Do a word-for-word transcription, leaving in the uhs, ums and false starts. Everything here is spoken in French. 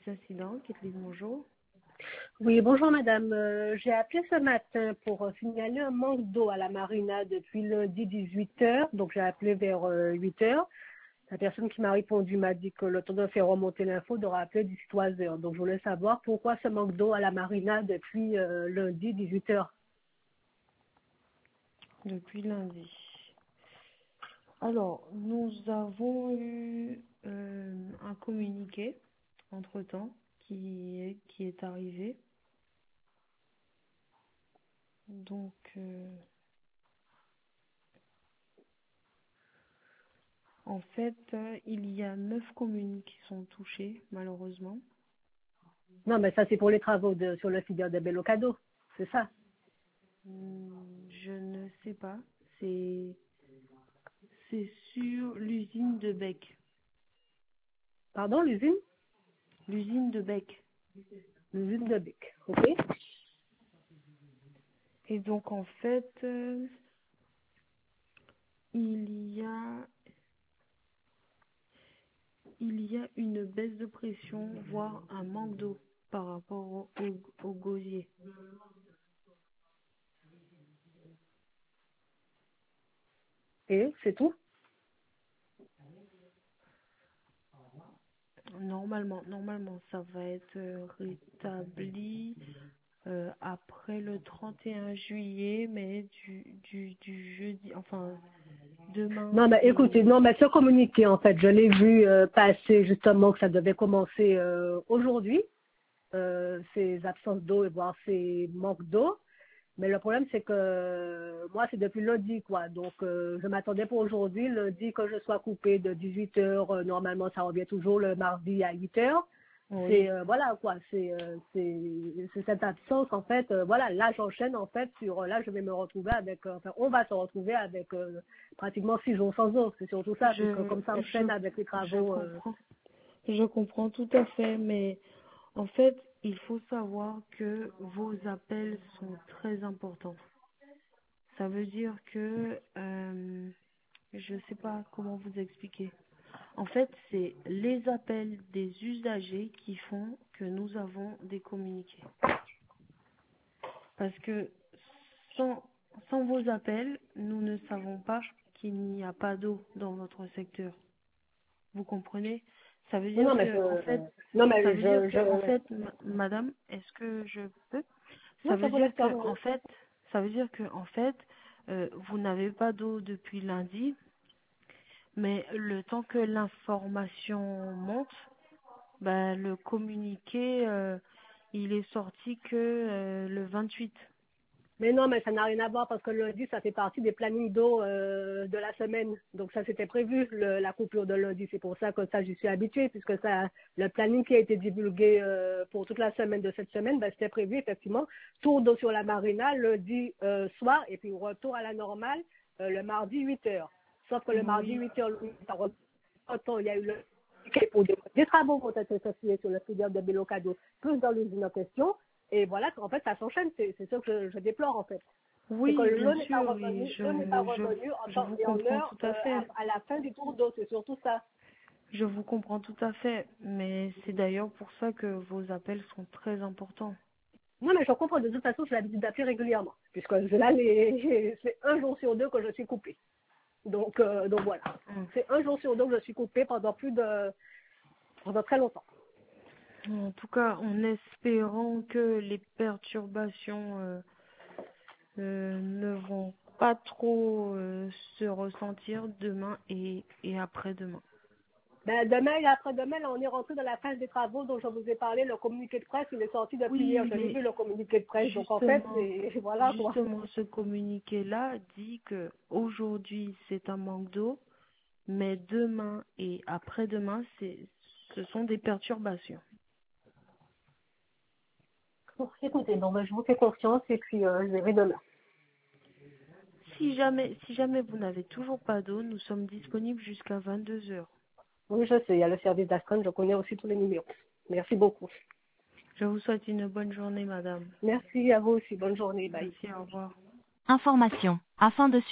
service incident. Kathleen, bonjour. Oui, bonjour madame. Euh, j'ai appelé ce matin pour euh, signaler un manque d'eau à la marina depuis lundi dix-huit heures. Donc j'ai appelé vers euh, huit heures. La personne qui m'a répondu m'a dit que le temps de faire remonter l'info de rappeler dix trois heures. Donc je voulais savoir pourquoi ce manque d'eau à la marina depuis euh, lundi dix-huit heures. Depuis lundi. Alors, nous avons eu euh, un communiqué entre-temps qui est, qui est arrivé. Donc, euh, en fait, euh, il y a neuf communes qui sont touchées, malheureusement. Non, mais ça c'est pour les travaux de, sur le filière de Bellocado. C'est ça. Hmm, Je ne sais pas. C'est c'est sur l'usine de Bec. Pardon, l'usine L'usine de Bec. L'usine de Bec. OK. Et donc, en fait, euh, il y a il y a une baisse de pression, voire un manque d'eau par rapport au, au, au gosier. Et c'est tout. Normalement, normalement, ça va être euh, rétabli euh, après le trente et un juillet, mais du, du, du jeudi, enfin, demain Non, mais écoutez, et... non, mais ce communiqué, en fait, je l'ai vu euh, passer justement que ça devait commencer euh, aujourd'hui, euh, ces absences d'eau et voire ces manques d'eau. Mais le problème, c'est que euh, moi, c'est depuis lundi, quoi. Donc, euh, je m'attendais pour aujourd'hui, lundi, que je sois coupée de dix-huit heures. Euh, normalement, ça revient toujours le mardi à huit heures. Oui, C'est, euh, voilà, quoi. C'est euh, c'est c'est cette absence, en fait. Euh, voilà, là, j'enchaîne, en fait, sur... Là, je vais me retrouver avec... euh, enfin, on va se retrouver avec euh, pratiquement six jours sans eau. C'est surtout ça, puisque je, comme ça je, enchaîne avec les je travaux... euh, comprends. Je comprends tout à fait, mais en fait, il faut savoir que vos appels sont très importants. Ça veut dire que, euh, je ne sais pas comment vous expliquer. En fait, c'est les appels des usagers qui font que nous avons des communiqués. Parce que sans, sans vos appels, nous ne savons pas qu'il n'y a pas d'eau dans votre secteur. Vous comprenez? Ça veut Non, dire non, mais que, en je... fait, Non, ça mais veut dire je... que, en je... fait, ma- madame, est-ce que je peux? Ça Non, ça veut vous dire laisse que, terminer. en fait, ça veut dire que, en fait, euh, vous n'avez pas d'eau depuis lundi, mais le temps que l'information monte, ben, le communiqué, euh, il est sorti que euh, le vingt-huit. Mais non, mais ça n'a rien à voir parce que le lundi, ça fait partie des plannings d'eau euh, de la semaine. Donc ça, c'était prévu, le- la coupure de lundi. C'est pour ça que ça, j'y suis habituée, puisque ça, le planning qui a été divulgué euh, pour toute la semaine de cette semaine, ben, c'était prévu, effectivement. Tour d'eau sur la marina, lundi euh, soir, et puis retour à la normale euh, le mardi huit heures. Sauf que le mardi Oui, huit heures, ça re- autant il y a eu le pour des, des travaux qui ont été effectués sur le filière de Bellocado, plus dans l'usine en question. Et voilà, en fait, ça s'enchaîne. C'est c'est ça que je, je déplore, en fait. C'est que oui, bien l'eau n'est pas sûr, et revenu, l'eau n'est pas je, je, revenu en je temps vous et en comprends heure tout à euh, fait. à, à la fin du tour d'eau. C'est surtout ça. Je vous comprends tout à fait, mais c'est d'ailleurs pour ça que vos appels sont très importants. Non, mais je comprends. De toute façon, j'ai l'habitude d'appeler régulièrement. Puisque là, les- c'est un jour sur deux que je suis coupée. Donc, euh, donc voilà. Mm. C'est un jour sur deux que je suis coupée pendant plus de, pendant très longtemps. En tout cas, en espérant que les perturbations euh, euh, ne vont pas trop euh, se ressentir demain et, et après-demain. Ben, demain et après-demain, là, on est rentré dans la phase des travaux dont je vous ai parlé. Le communiqué de presse, il est sorti depuis hier. Oui, Je l'ai mais vu, le communiqué de presse. Donc, en fait, justement, c'est, voilà, quoi. justement, ce communiqué-là dit que aujourd'hui c'est un manque d'eau, mais demain et après-demain, c'est, ce sont des perturbations. Bon, écoutez, bon, ben, je vous fais confiance et puis euh, je verrai demain. Si jamais, si jamais vous n'avez toujours pas d'eau, nous sommes disponibles jusqu'à vingt-deux heures. Oui, je sais, il y a le service d'Astreinte, je connais aussi tous les numéros. Merci beaucoup. Je vous souhaite une bonne journée, madame. Merci à vous aussi. Bonne journée. Bye. Merci, au revoir. Information. Afin de